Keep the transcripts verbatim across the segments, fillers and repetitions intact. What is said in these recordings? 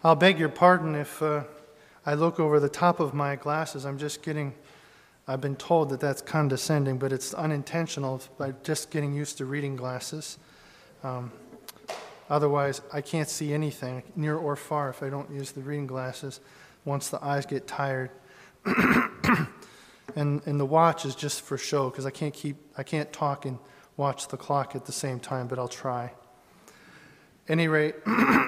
I'll beg your pardon if uh, I look over the top of my glasses. I'm just getting, I've been told that that's condescending, but it's unintentional by just getting used to reading glasses. Um, otherwise, I can't see anything near or far if I don't use the reading glasses once the eyes get tired. and and the watch is just for show because I can't keep, I can't talk and watch the clock at the same time, but I'll try. At any rate,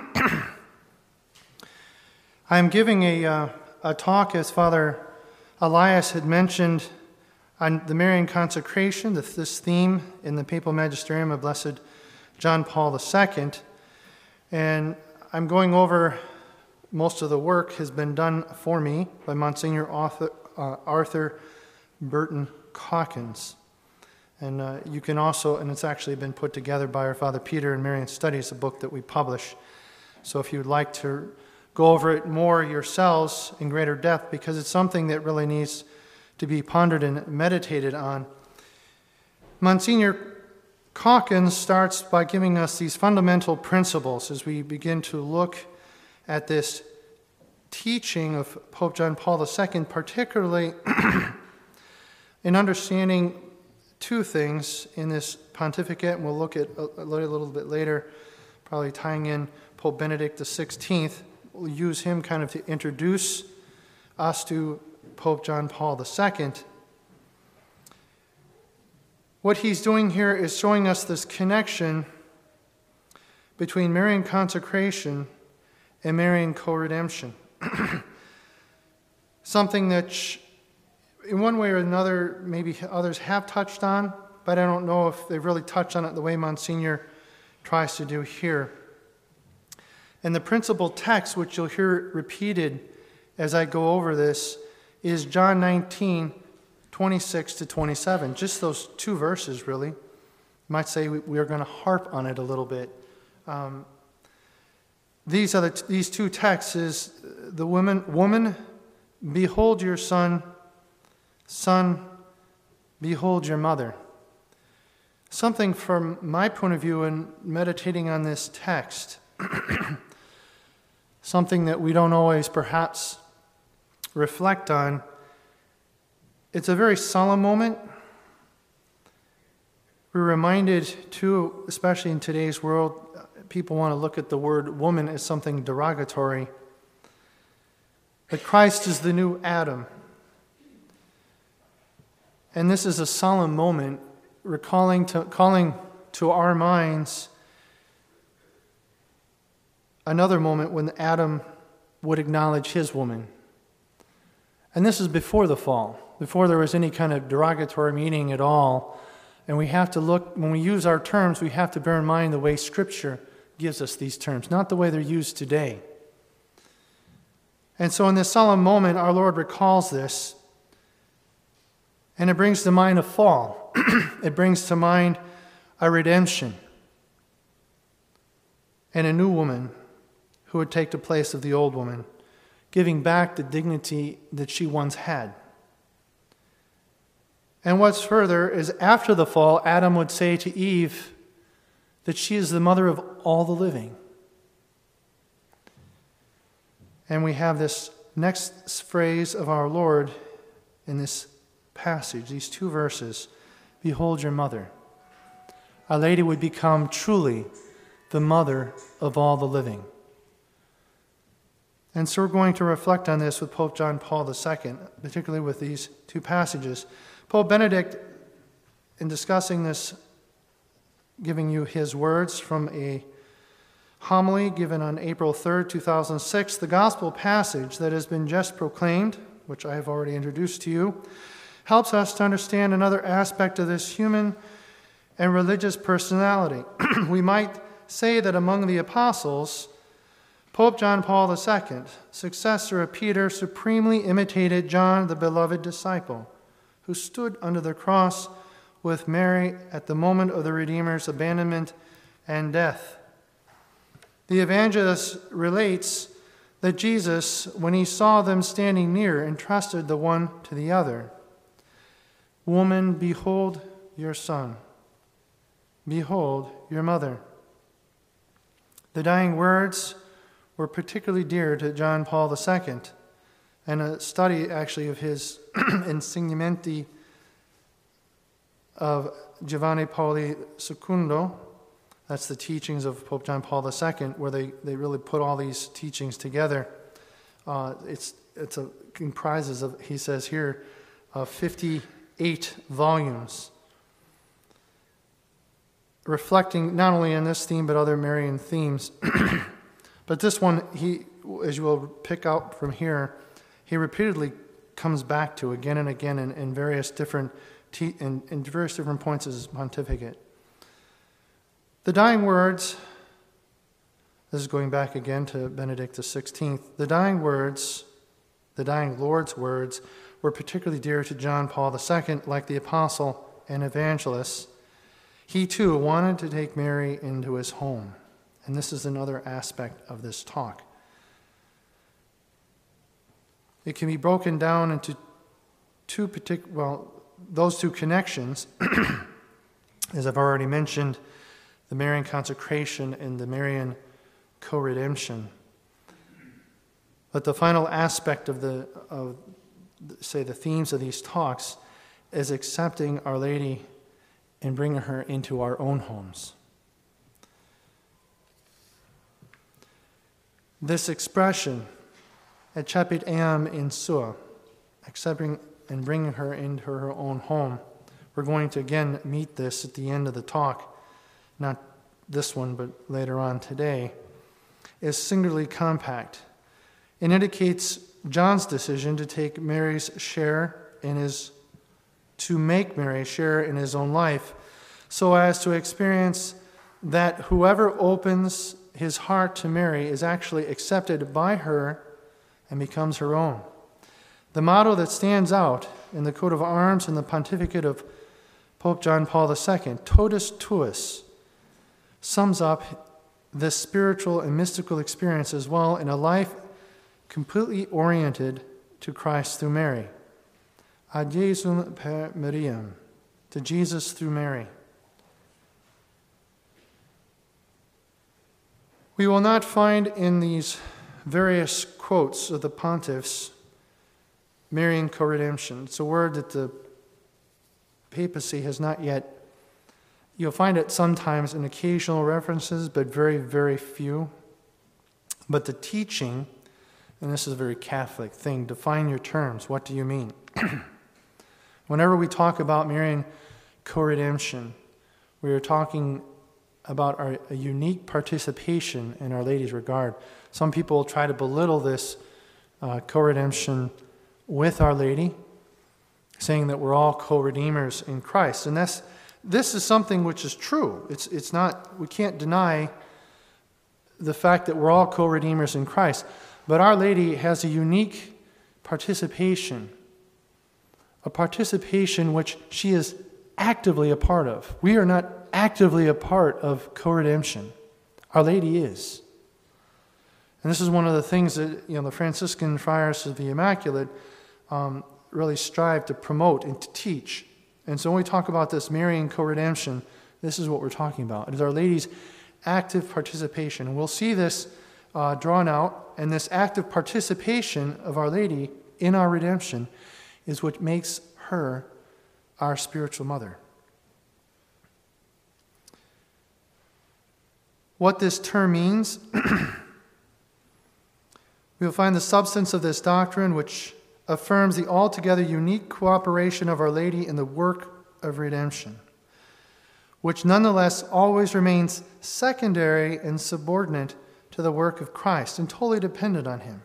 I'm giving a, uh, a talk, as Father Elias had mentioned, on the Marian consecration, this theme in the Papal Magisterium of Blessed John Paul the Second. And I'm going over, most of the work has been done for me by Monsignor Arthur, uh, Arthur Burton Calkins. And uh, you can also, and it's actually been put together by our Father Peter in Marian Studies, a book that we publish. So if you'd like to go over it more yourselves in greater depth, because it's something that really needs to be pondered and meditated on. Monsignor Calkins starts by giving us these fundamental principles as we begin to look at this teaching of Pope John Paul the Second, particularly in understanding two things in this pontificate, and we'll look at a little bit later, probably tying in Pope Benedict the Sixteenth. We'll use him kind of to introduce us to Pope John Paul the Second. What he's doing here is showing us this connection between Marian consecration and Marian co-redemption. Something that in one way or another maybe others have touched on, but I don't know if they've really touched on it the way Monsignor tries to do here. And the principal text, which you'll hear repeated as I go over this, is John nineteen, twenty-six to twenty-seven. Just those two verses, really. You might say we are going to harp on it a little bit. Um, these are the, these two texts is the woman, woman, behold your son, son, behold your mother. Something from my point of view in meditating on this text, something that we don't always perhaps reflect on. It's a very solemn moment. We're reminded, too, especially in today's world, people want to look at the word woman as something derogatory. But Christ is the new Adam. And this is a solemn moment, recalling to, calling to our minds another moment when Adam would acknowledge his woman. And this is before the fall, before there was any kind of derogatory meaning at all. And we have to look, when we use our terms, we have to bear in mind the way Scripture gives us these terms, not the way they're used today. And so in this solemn moment, our Lord recalls this, and it brings to mind a fall. It brings to mind a redemption and a new woman who would take the place of the old woman, giving back the dignity that she once had. And what's further is after the fall, Adam would say to Eve that she is the mother of all the living. And we have this next phrase of our Lord in this passage, these two verses, behold your mother. Our Lady would become truly the mother of all the living. And so we're going to reflect on this with Pope John Paul the Second, particularly with these two passages. Pope Benedict, in discussing this, giving you his words from a homily given on April third, two thousand six, the gospel passage that has been just proclaimed, which I have already introduced to you, helps us to understand another aspect of this human and religious personality. We might say that among the apostles, Pope John Paul the Second, successor of Peter, supremely imitated John, the beloved disciple, who stood under the cross with Mary at the moment of the Redeemer's abandonment and death. The evangelist relates that Jesus, when he saw them standing near, entrusted the one to the other. Woman, behold your son. Behold your mother. The dying words were particularly dear to John Paul the Second, and a study actually of his Insegnamenti of Giovanni Paolo Secondo, that's the teachings of Pope John Paul the Second, where they, they really put all these teachings together. Uh, it's it's a, comprises of, he says here, uh, fifty-eight volumes, reflecting not only on this theme but other Marian themes. But this one, he, as you will pick out from here, he repeatedly comes back to again and again in, in various different te- in, in various different points of his pontificate. The dying words, this is going back again to Benedict the sixteenth, the dying words, the dying Lord's words, were particularly dear to John Paul the Second, like the apostle and evangelist. He too wanted to take Mary into his home. And this is another aspect of this talk. It can be broken down into two particular, well, those two connections, as I've already mentioned, the Marian consecration and the Marian co-redemption. But the final aspect of the, of, say, the themes of these talks is accepting Our Lady and bringing her into our own homes. This expression, accepit eam in sua, accepting and bringing her into her own home, we're going to again meet this at the end of the talk, not this one, but later on today, is singularly compact. It indicates John's decision to take Mary's share in his, to make Mary share in his own life, so as to experience that whoever opens his heart to Mary is actually accepted by her and becomes her own. The motto that stands out in the coat of arms and the pontificate of Pope John Paul the Second, Totus Tuus, sums up this spiritual and mystical experience as well in a life completely oriented to Christ through Mary. Ad Jesum per Mariam, to Jesus through Mary. We will not find in these various quotes of the pontiffs Marian co-redemption. It's a word that the papacy has not yet. You'll find it sometimes in occasional references, but very, very few. But the teaching, and this is a very Catholic thing, define your terms. What do you mean? Whenever we talk about Marian co-redemption, we are talking about our a unique participation in Our Lady's regard. Some people try to belittle this uh, co-redemption with Our Lady, saying that we're all co-redeemers in Christ. And that's this is something which is true. It's it's not, we can't deny the fact that we're all co-redeemers in Christ. But Our Lady has a unique participation, a participation which she is actively a part of. We are not actively a part of co-redemption. Our Lady is. And this is one of the things that, you know, the Franciscan Friars of the Immaculate um, really strive to promote and to teach. And so when we talk about this Marian co-redemption, this is what we're talking about. It is Our Lady's active participation. And we'll see this uh, drawn out, and this active participation of Our Lady in our redemption is what makes her our spiritual mother. What this term means, we will find the substance of this doctrine, which affirms the altogether unique cooperation of Our Lady in the work of redemption, which nonetheless always remains secondary and subordinate to the work of Christ and totally dependent on Him.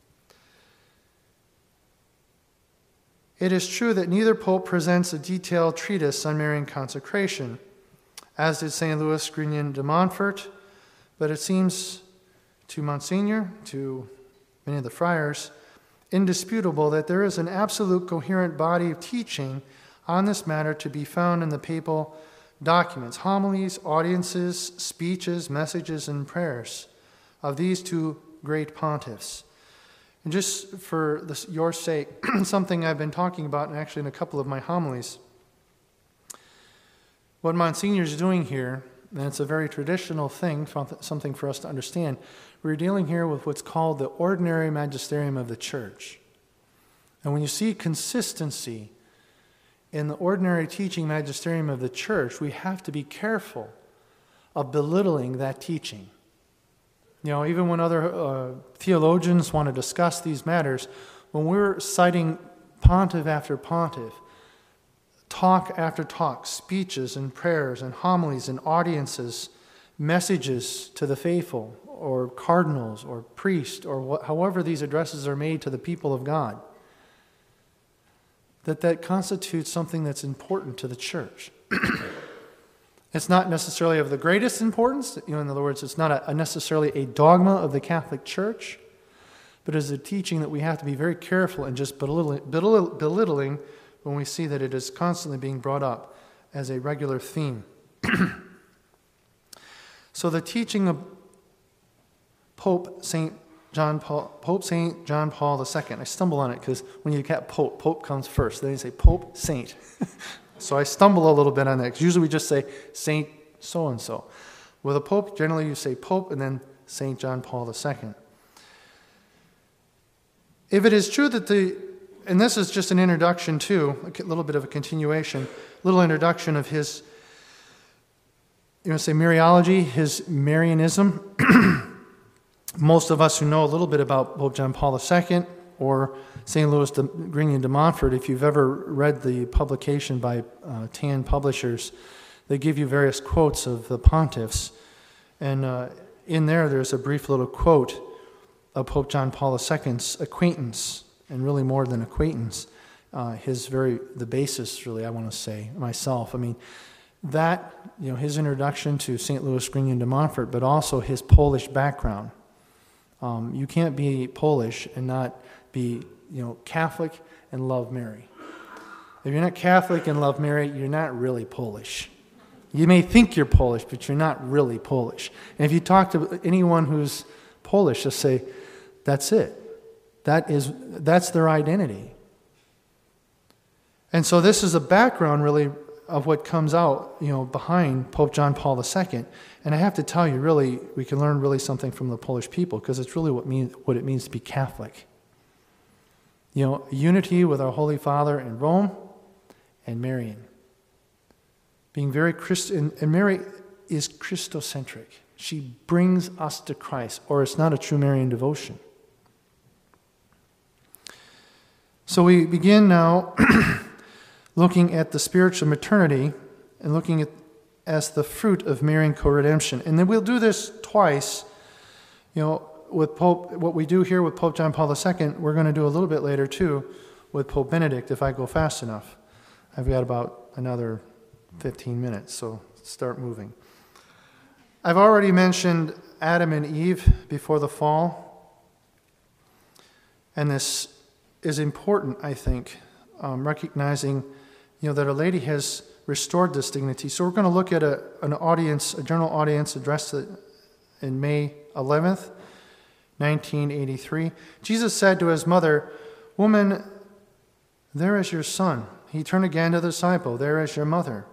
It is true that neither pope presents a detailed treatise on Marian consecration, as did Saint Louis Grignion de Montfort, but it seems to Monsignor, to many of the friars, indisputable that there is an absolute coherent body of teaching on this matter to be found in the papal documents, homilies, audiences, speeches, messages, and prayers of these two great pontiffs. And just for this, your sake, something I've been talking about, and actually in a couple of my homilies, what Monsignor is doing here, And it's a very traditional thing, something for us to understand. We're dealing here with what's called the ordinary magisterium of the church. And when you see consistency in the ordinary teaching magisterium of the church, we have to be careful of belittling that teaching. You know, even when other uh, theologians want to discuss these matters, when we're citing pontiff after pontiff, talk after talk, speeches and prayers and homilies and audiences, messages to the faithful or cardinals or priests or what, however these addresses are made to the people of God, that that constitutes something that's important to the church. It's not necessarily of the greatest importance. You know, in other words, it's not a, a necessarily a dogma of the Catholic Church, but it is a teaching that we have to be very careful and just belittling, belittle, belittling when we see that it is constantly being brought up as a regular theme. So the teaching of Pope Saint John Paul, Pope Saint John Paul the Second. I stumble on it because when you get Pope, Pope comes first. Then you say Pope Saint. So I stumble a little bit on that because usually we just say Saint so-and-so. With a Pope, generally you say Pope and then Saint John Paul the Second. If it is true that the, and this is just an introduction too, a little bit of a continuation, little introduction of his, you know, say Mariology, his Marianism. Most of us who know a little bit about Pope John Paul the Second or Saint Louis de Grignion de Montfort, if you've ever read the publication by uh, Tan Publishers, they give you various quotes of the pontiffs. And uh, in there, there's a brief little quote of Pope John Paul the Second's acquaintance, and really more than acquaintance, uh, his very, the basis, really, I want to say, myself. I mean, that, you know, his introduction to Saint Louis Grignion de Montfort, but also his Polish background. Um, you can't be Polish and not be, you know, Catholic and love Mary. If you're not Catholic and love Mary, you're not really Polish. You may think you're Polish, but you're not really Polish. And if you talk to anyone who's Polish, just say, that's it. That is, that's their identity. And so this is a background, really, of what comes out, you know, behind Pope John Paul the Second. And I have to tell you, really, we can learn really something from the Polish people, because it's really what mean, what it means to be Catholic. You know, unity with our Holy Father in Rome and Marian. Being very Christian, and Mary is Christocentric. She brings us to Christ, or it's not a true Marian devotion. So we begin now looking at the spiritual maternity and looking at as the fruit of Marian co-redemption. And then we'll do this twice. You know, with Pope, what we do here with Pope John Paul the Second, we're going to do a little bit later too with Pope Benedict if I go fast enough. I've got about another fifteen minutes, so start moving. I've already mentioned Adam and Eve before the fall. And this is important, I think, um, recognizing, you know, that Our Lady has restored this dignity. So we're going to look at a, an audience, a general audience addressed in May eleventh, nineteen eighty-three. Jesus said to his mother, "Woman, there is your son." He turned again to the disciple, "There is your mother."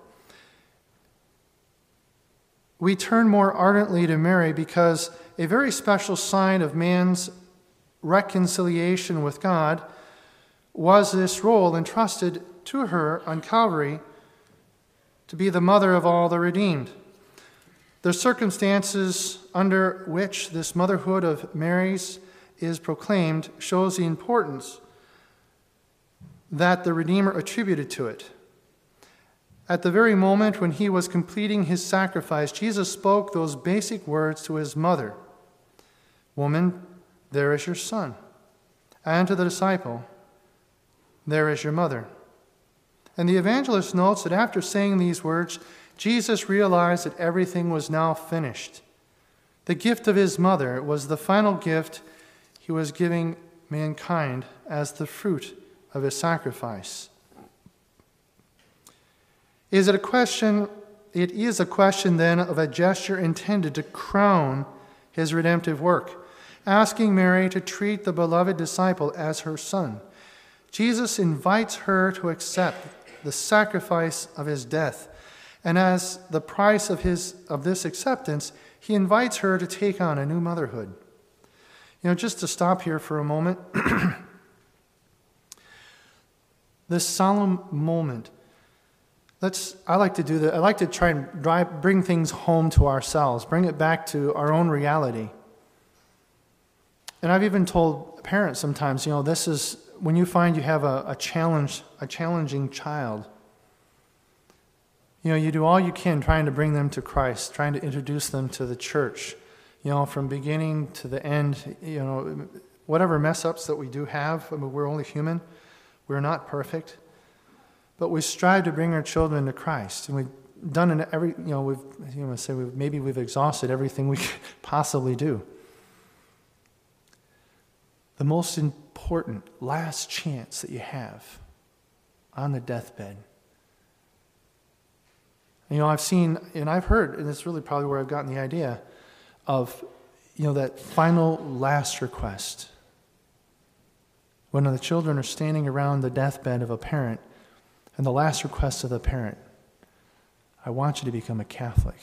We turn more ardently to Mary because a very special sign of man's reconciliation with God was this role entrusted to her on Calvary to be the mother of all the redeemed. The circumstances under which this motherhood of Mary's is proclaimed shows the importance that the Redeemer attributed to it. At the very moment when he was completing his sacrifice, Jesus spoke those basic words to his mother, "Woman, there is your son," and to the disciple, "There is your mother." And the evangelist notes that after saying these words, Jesus realized that everything was now finished. The gift of his mother was the final gift he was giving mankind as the fruit of his sacrifice. Is it a question, it is a question then of a gesture intended to crown his redemptive work, asking Mary to treat the beloved disciple as her son. Jesus invites her to accept the sacrifice of his death And as the price of his of this acceptance, he invites her to take on a new motherhood. You know, just to stop here for a moment, this solemn moment, let's, I like to do that. I like to try and drive, bring things home to ourselves, bring it back to our own reality. And I've even told parents sometimes, you know, this is when you find you have a, a challenge, a challenging child. You know, you do all you can trying to bring them to Christ, trying to introduce them to the church. You know, from beginning to the end, you know, whatever mess ups that we do have, I mean, we're only human. We're not perfect. But we strive to bring our children to Christ. And we've done in every, you know, we've, you know, say we've, maybe we've exhausted everything we could possibly do. The most important last chance that you have on the deathbed. You know, I've seen, and I've heard, and it's really probably where I've gotten the idea of, you know, that final last request. When the children are standing around the deathbed of a parent, and the last request of the parent, I want you to become a Catholic.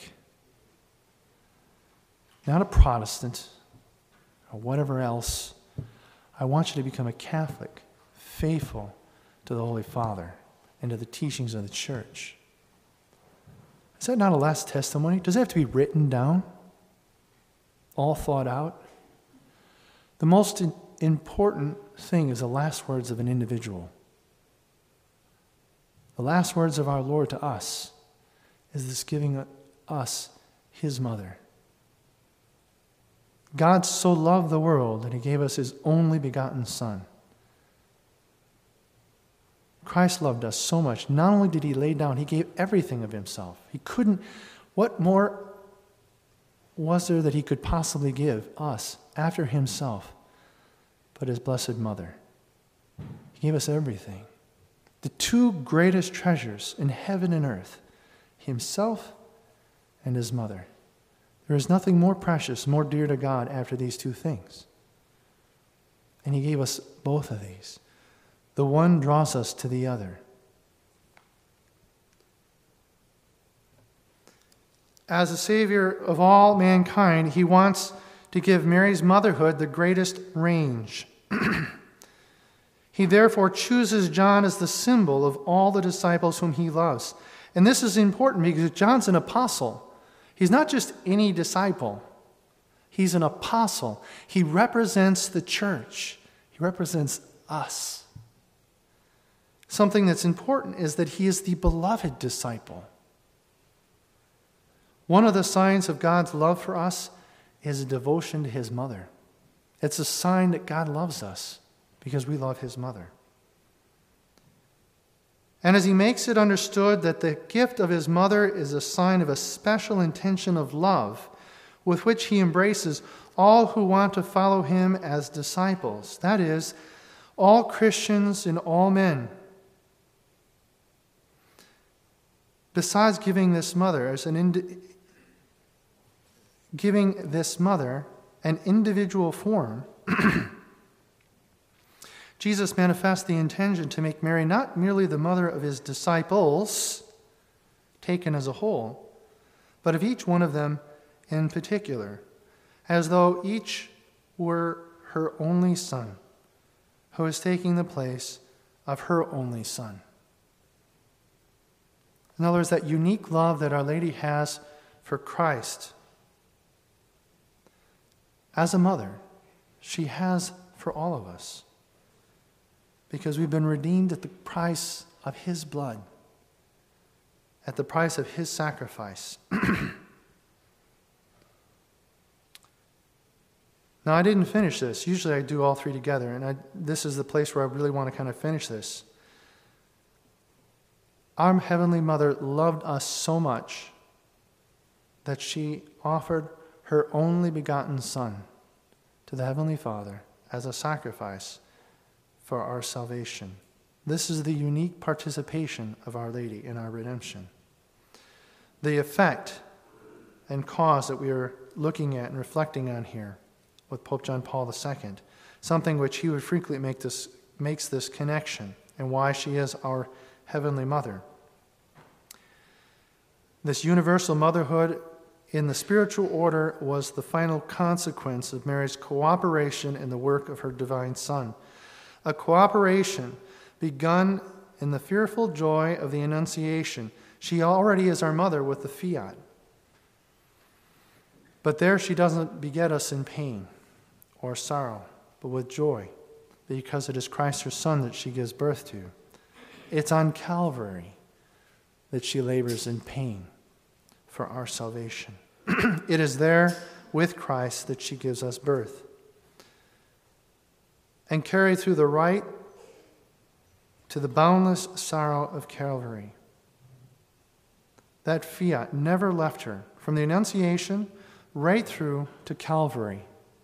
Not a Protestant, or whatever else. I want you to become a Catholic, faithful to the Holy Father and to the teachings of the Church. Is that not a last testimony? Does it have to be written down? All thought out? The most important thing is the last words of an individual. The last words of our Lord to us is this giving us his mother. God so loved the world that he gave us his only begotten Son. Christ loved us so much. Not only did he lay down, he gave everything of himself. He couldn't, what more was there that he could possibly give us after himself but his blessed mother? He gave us everything. The two greatest treasures in heaven and earth, himself and his mother. There is nothing more precious, more dear to God after these two things. And he gave us both of these. The one draws us to the other. As a Savior of all mankind, he wants to give Mary's motherhood the greatest range. He therefore chooses John as the symbol of all the disciples whom he loves. And this is important because John's an apostle. He's not just any disciple. He's an apostle. He represents the church. He represents us. Something that's important is that he is the beloved disciple. One of the signs of God's love for us is a devotion to his mother. It's a sign that God loves us because we love his mother. And as he makes it understood that the gift of his mother is a sign of a special intention of love with which he embraces all who want to follow him as disciples. That is, all Christians and all men. Besides giving this mother as an indi- giving this mother an individual form, Jesus manifests the intention to make Mary not merely the mother of his disciples, taken as a whole, but of each one of them in particular, as though each were her only son, who is taking the place of her only son. In other words, that unique love that Our Lady has for Christ. As a mother, she has for all of us. Because we've been redeemed at the price of his blood, at the price of his sacrifice. Now, I didn't finish this. Usually I do all three together, and I, this is the place where I really want to kind of finish this. Our Heavenly Mother loved us so much that she offered her only begotten Son to the Heavenly Father as a sacrifice for our salvation. This is the unique participation of Our Lady in our redemption. The effect and cause that we are looking at and reflecting on here with Pope John Paul the Second, something which he would frequently make this, makes this connection and why she is our Heavenly Mother. This universal motherhood in the spiritual order was the final consequence of Mary's cooperation in the work of her divine Son. A cooperation begun in the fearful joy of the Annunciation. She already is our mother with the fiat. But there she doesn't beget us in pain or sorrow, but with joy, because it is Christ her Son that she gives birth to. It's on Calvary that she labors in pain for our salvation. It is there with Christ that she gives us birth. And carried through the right to the boundless sorrow of Calvary. That fiat never left her from the Annunciation right through to Calvary.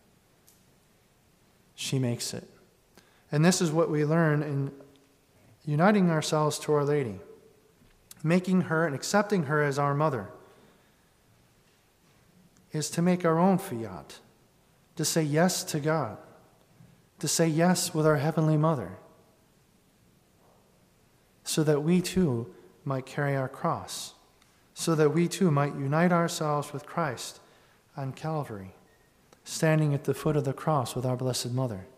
She makes it. And this is what we learn in uniting ourselves to Our Lady, making her and accepting her as our mother, is to make our own fiat, to say yes to God, to say yes with our Heavenly Mother, so that we too might carry our cross, so that we too might unite ourselves with Christ on Calvary, standing at the foot of the cross with our Blessed Mother.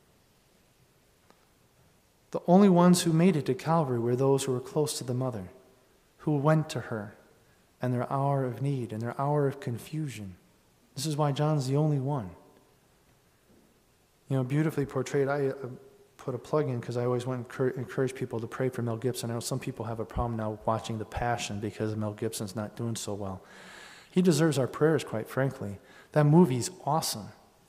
The only ones who made it to Calvary were those who were close to the Mother, who went to her in their hour of need, in their hour of confusion. This is why John's the only one. You know, beautifully portrayed. I uh, put a plug in because I always want to encourage people to pray for Mel Gibson. I know some people have a problem now watching The Passion because Mel Gibson's not doing so well. He deserves our prayers, quite frankly. That movie's awesome.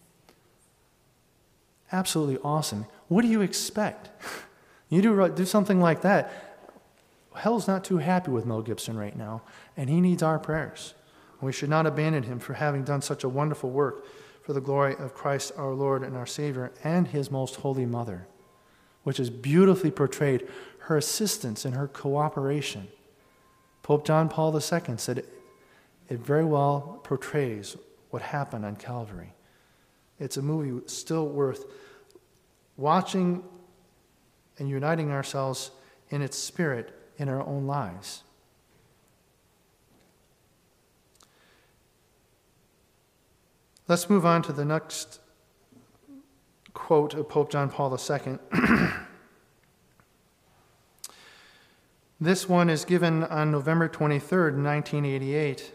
Absolutely awesome. What do you expect? You do, do something like that. Hell's not too happy with Mel Gibson right now, and he needs our prayers. We should not abandon him for having done such a wonderful work for the glory of Christ our Lord and our Savior and his most holy mother, which is beautifully portrayed, her assistance and her cooperation. Pope John Paul the Second said it, it very well portrays what happened on Calvary. It's a movie still worth watching and uniting ourselves in its spirit in our own lives. Let's move on to the next quote of Pope John Paul the Second. This one is given on November twenty-third, nineteen eighty-eight,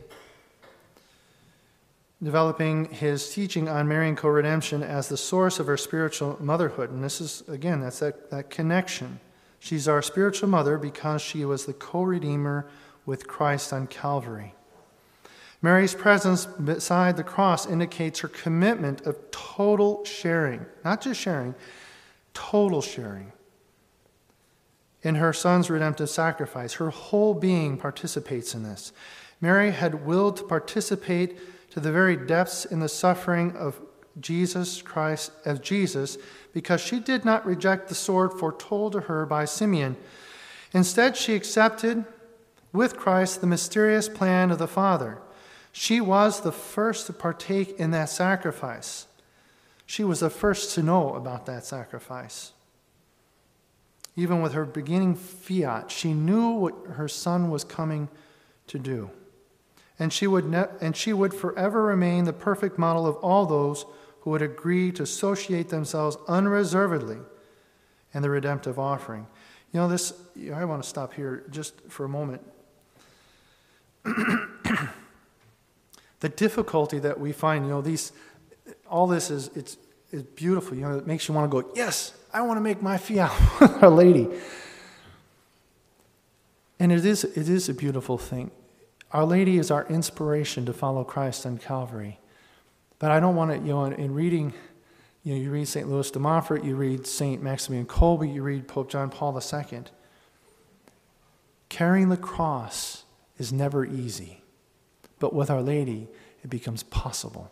developing his teaching on Marian co-redemption as the source of her spiritual motherhood. And this is, again, that's that, that connection. She's our spiritual mother because she was the co-redeemer with Christ on Calvary. Mary's presence beside the cross indicates her commitment of total sharing, not just sharing, total sharing in her Son's redemptive sacrifice. Her whole being participates in this. Mary had willed to participate to the very depths in the suffering of Jesus Christ, of Jesus, because she did not reject the sword foretold to her by Simeon. Instead, she accepted with Christ the mysterious plan of the Father. She was the first to partake in that sacrifice. She was the first to know about that sacrifice. Even with her beginning fiat, she knew what her Son was coming to do. And she would ne- and she would forever remain the perfect model of all those who would agree to associate themselves unreservedly in the redemptive offering. You know, this, I want to stop here just for a moment. The difficulty that we find, you know, these, all this is, it's, it's beautiful. You know, it makes you want to go, yes, I want to make my fiat with Our Lady. And it is, it is a beautiful thing. Our Lady is our inspiration to follow Christ on Calvary. But I don't want to, you know, in, in reading, you know, you read Saint Louis de Montfort, you read Saint Maximilian Kolbe, you read Pope John Paul the Second. Carrying the cross is never easy. But with Our Lady, it becomes possible.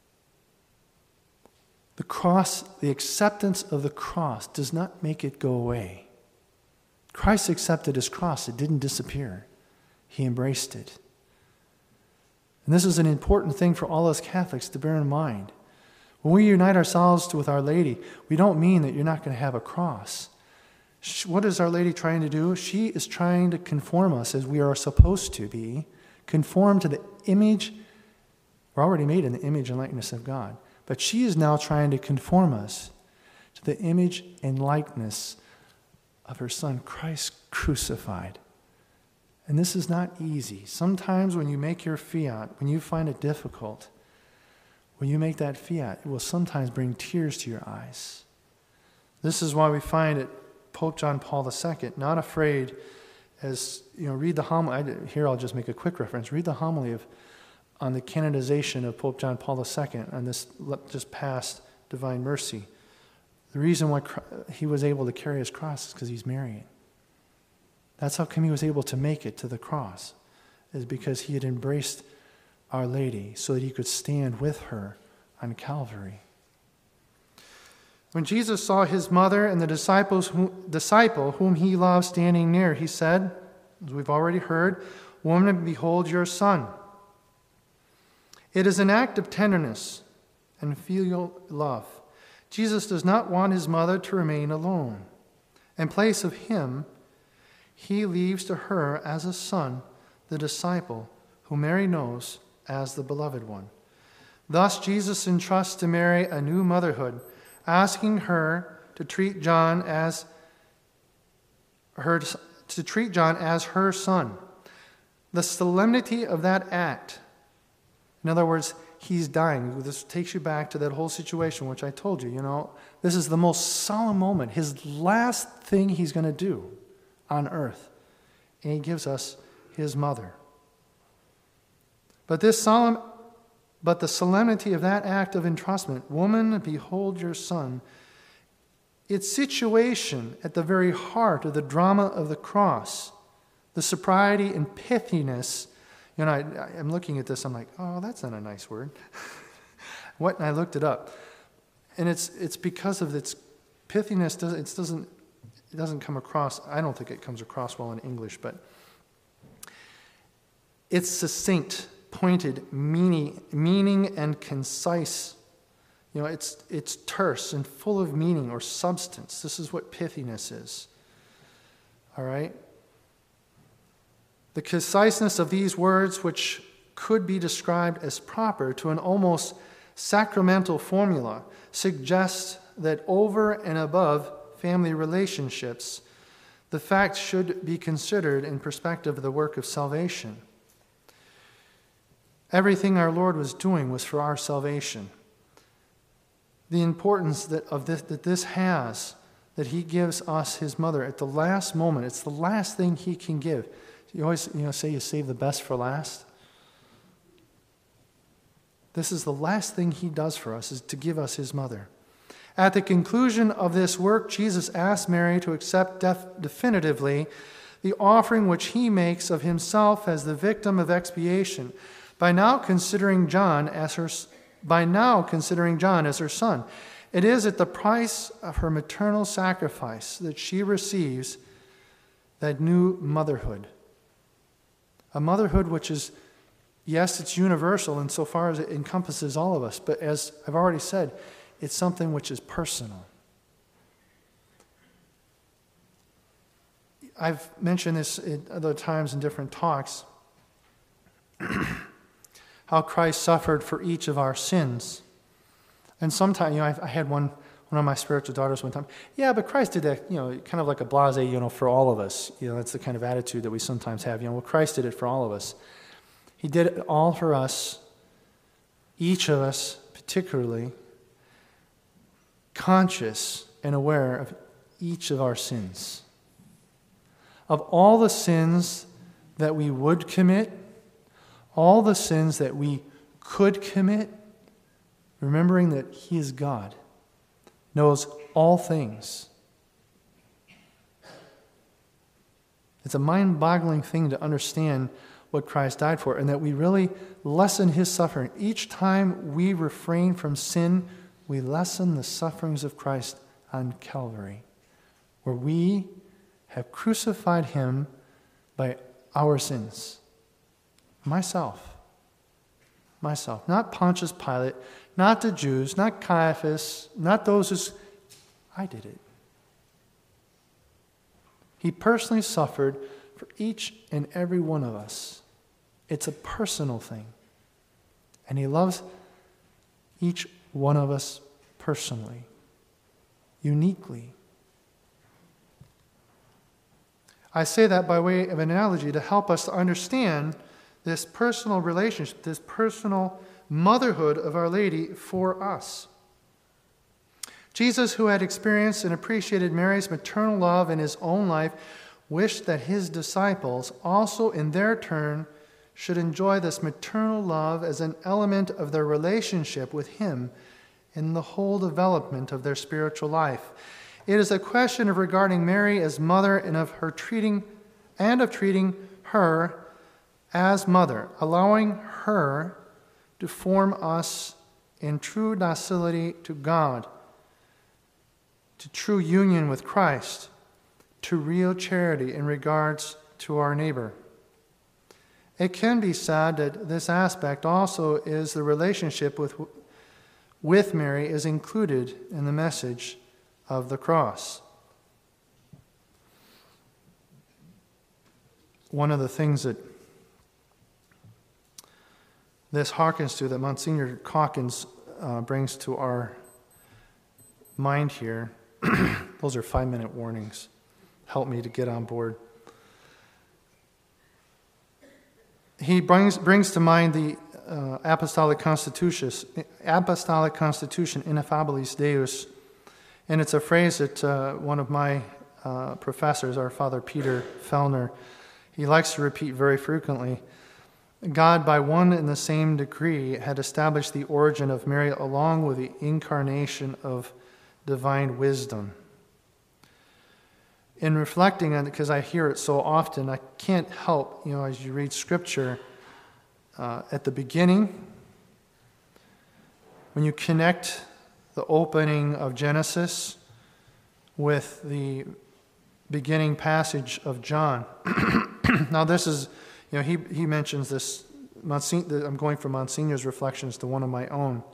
The cross, the acceptance of the cross does not make it go away. Christ accepted his cross. It didn't disappear. He embraced it. And this is an important thing for all us Catholics to bear in mind. When we unite ourselves to, with Our Lady, we don't mean that you're not going to have a cross. What is Our Lady trying to do? She is trying to conform us as we are supposed to be, conform to the image. We're already made in the image and likeness of God. But she is now trying to conform us to the image and likeness of her Son, Christ crucified. And this is not easy. Sometimes when you make your fiat, when you find it difficult, when you make that fiat, it will sometimes bring tears to your eyes. This is why we find it Pope John Paul the Second, not afraid, as, you know, read the homily. Here I'll just make a quick reference. Read the homily of on the canonization of Pope John Paul the Second on this just past Divine Mercy. The reason why he was able to carry his cross is because he's Marian. That's how come he was able to make it to the cross, is because he had embraced Our Lady so that he could stand with her on Calvary. When Jesus saw his mother and the disciples who, disciple whom he loved standing near, he said, as we've already heard, "Woman, behold your son." It is an act of tenderness and filial love. Jesus does not want his mother to remain alone. In place of him, he leaves to her as a son the disciple who Mary knows as the beloved one. Thus, Jesus entrusts to Mary a new motherhood, asking her to treat John as her to treat John as her son. The solemnity of that act, in other words, he's dying. This takes you back to that whole situation, which I told you, you know, this is the most solemn moment, his last thing he's going to do on earth. And he gives us his mother. But this solemn, but the solemnity of that act of entrustment, "Woman, behold your son," its situation at the very heart of the drama of the cross, the sobriety and pithiness. You know, I, I'm looking at this, I'm like, oh, that's not a nice word. What? And I looked it up. And it's it's because of its pithiness, it doesn't, it doesn't come across, I don't think it comes across well in English, but it's succinct, pointed, meaning, meaning and concise. You know, it's it's terse and full of meaning or substance. This is what pithiness is. All right? The conciseness of these words, which could be described as proper to an almost sacramental formula, suggests that over and above family relationships, the fact should be considered in perspective of the work of salvation. Everything our Lord was doing was for our salvation. The importance that of this, that this has, that he gives us his mother at the last moment, it's the last thing he can give. You always, you know, say you save the best for last. This is the last thing he does for us, is to give us his mother. At the conclusion of this work, Jesus asked Mary to accept def- definitively the offering which he makes of himself as the victim of expiation, by now considering John as her, by now considering John as her son. It is at the price of her maternal sacrifice that she receives that new motherhood. A motherhood which is, yes, it's universal insofar as it encompasses all of us, but as I've already said, it's something which is personal. I've mentioned this at other times in different talks, how Christ suffered for each of our sins. And sometimes, you know, I've, I had one one of my spiritual daughters one time, yeah, but Christ did that, you know, kind of like a blasé, you know, for all of us. You know, that's the kind of attitude that we sometimes have. You know, well, Christ did it for all of us. He did it all for us, each of us particularly, conscious and aware of each of our sins. Of all the sins that we would commit, all the sins that we could commit, remembering that he is God, knows all things. It's a mind-boggling thing to understand what Christ died for, and that we really lessen his suffering. Each time we refrain from sin, we lessen the sufferings of Christ on Calvary, where we have crucified him by our sins. Myself. Myself. Not Pontius Pilate, not the Jews, not Caiaphas, not those who... I did it. He personally suffered for each and every one of us It's a personal thing. And he loves each one of us personally, uniquely. I say that by way of analogy to help us to understand this personal relationship, this personal motherhood of Our Lady for us. Jesus, who had experienced and appreciated Mary's maternal love in his own life, wished that his disciples also in their turn should enjoy this maternal love as an element of their relationship with him in the whole development of their spiritual life. It is a question of regarding Mary as mother and of her treating and of treating her as mother, allowing her to form us in true docility to God, to true union with Christ, to real charity in regards to our neighbor. It can be said that this aspect also is the relationship with, with Mary is included in the message of the cross. One of the things that this hearkens to, that Monsignor Calkins uh, brings to our mind here, those are five-minute warnings. Help me to get on board. He brings, brings to mind the uh, Apostolic Constitution, Apostolic Constitution, Ineffabilis Deus. And it's a phrase that uh, one of my uh, professors, our Father Peter Fellner, he likes to repeat very frequently. God, by one and the same decree, had established the origin of Mary along with the incarnation of divine wisdom. In reflecting on it, because I hear it so often, I can't help, you know, as you read Scripture, uh, at the beginning, when you connect the opening of Genesis with the beginning passage of John. Now this is, you know, he, he mentions this, Monsignor, I'm going from Monsignor's reflections to one of my own,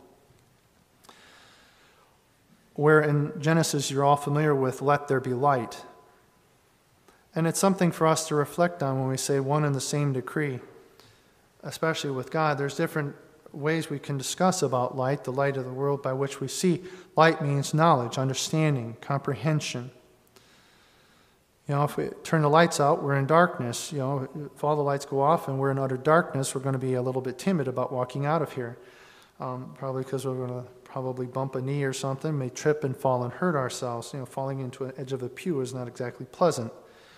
where in Genesis you're all familiar with, let there be light. And it's something for us to reflect on when we say one and the same decree, especially with God. There's different ways we can discuss about light, the light of the world by which we see. Light means knowledge, understanding, comprehension. You know, if we turn the lights out, we're in darkness. You know, if all the lights go off and we're in utter darkness, we're going to be a little bit timid about walking out of here. Um, probably because we're going to probably bump a knee or something, may trip and fall and hurt ourselves. You know, falling into an edge of a pew is not exactly pleasant.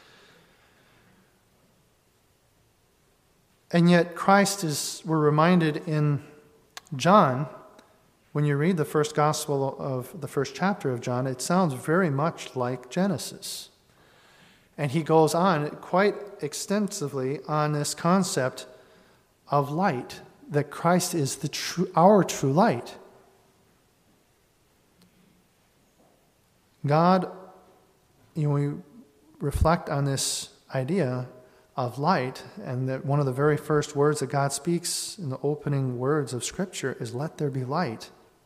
And yet Christ is, we're reminded in John, when you read the first gospel of the first chapter of John, it sounds very much like Genesis. And he goes on quite extensively on this concept of light, that Christ is the true, our true light. God, you know, we reflect on this idea of light, and that one of the very first words that God speaks in the opening words of Scripture is, let there be light.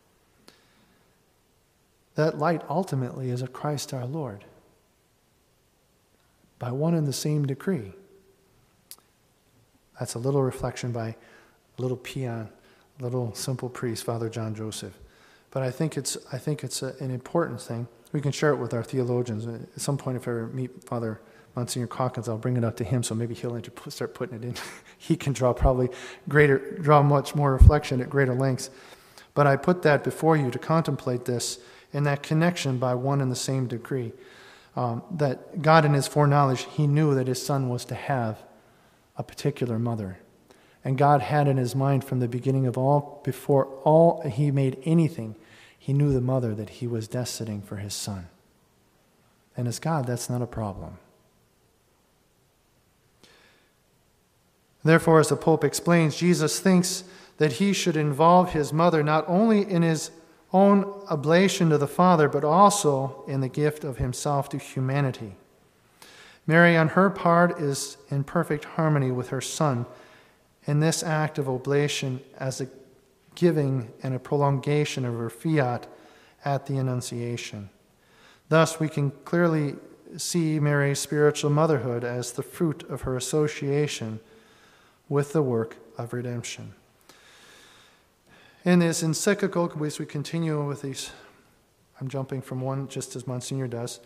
That light ultimately is a Christ our Lord, by one and the same decree. That's a little reflection by a little peon, a little simple priest, Father John Joseph. But I think it's I think it's a, an important thing. We can share it with our theologians. At some point, if I ever meet Father Monsignor Calkins, I'll bring it up to him, so maybe he'll start putting it in. He can draw probably greater, draw much more reflection at greater lengths. But I put that before you to contemplate this in that connection by one and the same decree. Um, that God in his foreknowledge, he knew that his son was to have a particular mother. And God had in his mind from the beginning of all, before all he made anything, he knew the mother that he was destining for his son. And as God, that's not a problem. Therefore, as the Pope explains, Jesus thinks that he should involve his mother not only in his own oblation to the Father, but also in the gift of himself to humanity. Mary, on her part, is in perfect harmony with her Son in this act of oblation as a giving and a prolongation of her fiat at the Annunciation. Thus, we can clearly see Mary's spiritual motherhood as the fruit of her association with the work of redemption. In this encyclical, as we continue with these, I'm jumping from one just as Monsignor does.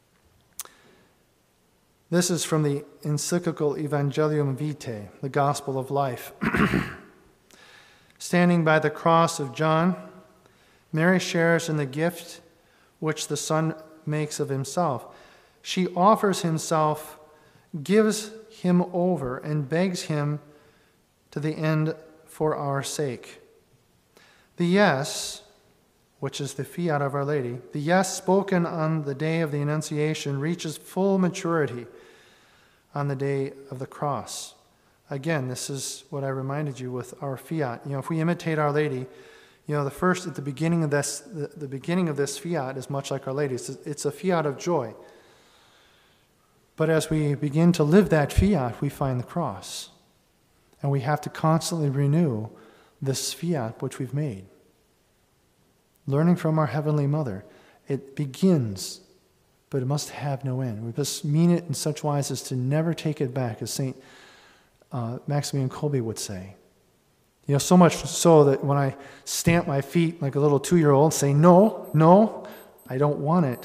This is from the encyclical Evangelium Vitae, the Gospel of Life. Standing by the cross of John, Mary shares in the gift which the Son makes of himself. She offers himself, gives him over, and begs him to the end for our sake. The yes, which is the fiat of Our Lady, the yes spoken on the day of the Annunciation reaches full maturity on the day of the cross. Again, this is what I reminded you with our fiat. You know, if we imitate Our Lady, you know, the first, at the beginning of this, the, the beginning of this fiat is much like Our Lady. It's, it's a fiat of joy. But as we begin to live that fiat, we find the cross. And we have to constantly renew this fiat which we've made. Learning from our Heavenly Mother, it begins, but it must have no end. We must mean it in such wise as to never take it back, as Saint uh, Maximilian Kolbe would say. You know, so much so that when I stamp my feet like a little two-year-old, say, no, no, I don't want it.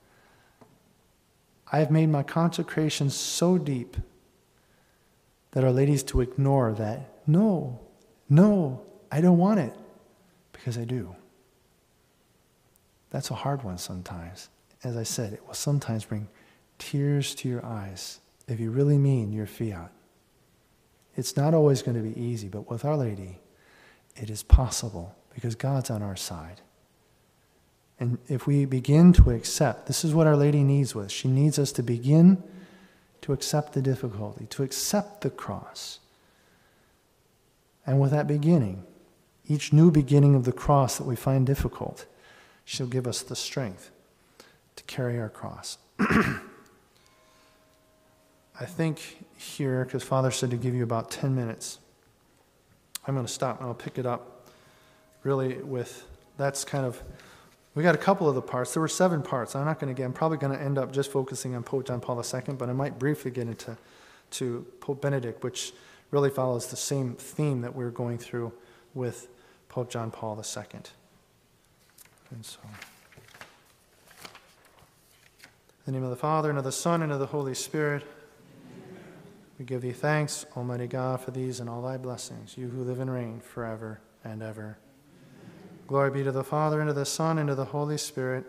I have made my consecration so deep that Our Lady's to ignore that. No, no, I don't want it, because I do. That's a hard one sometimes. As I said, it will sometimes bring tears to your eyes if you really mean your fiat. It's not always going to be easy, but with Our Lady, it is possible because God's on our side. And if we begin to accept, this is what Our Lady needs with. She needs us to begin to accept the difficulty, to accept the cross. And with that beginning, each new beginning of the cross that we find difficult, she'll give us the strength to carry our cross. I think here, because Father said to give you about ten minutes, I'm going to stop and I'll pick it up really with, that's kind of, we got a couple of the parts. There were seven parts. I'm not going to get, I'm probably going to end up just focusing on Pope John Paul the Second, but I might briefly get into to Pope Benedict, which really follows the same theme that we're going through with Pope John Paul the Second. And so, in the name of the Father, and of the Son, and of the Holy Spirit, amen. We give thee thanks, Almighty God, for these and all thy blessings, you who live and reign forever and ever. Amen. Glory be to the Father, and to the Son, and to the Holy Spirit.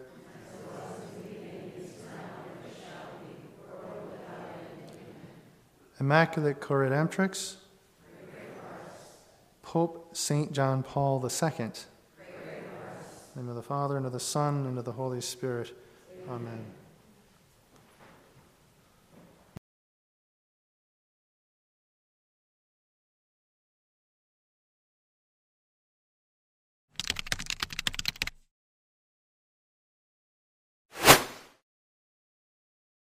Immaculate Corredemptrix, Pope Saint John Paul the Second. In the name of the Father, and of the Son, and of the Holy Spirit. Amen.